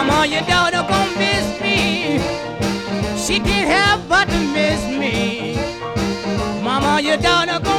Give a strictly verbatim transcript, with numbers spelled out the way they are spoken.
Mama, your daughter gon' miss me. She can't help but to miss me. Mama, your daughter gon'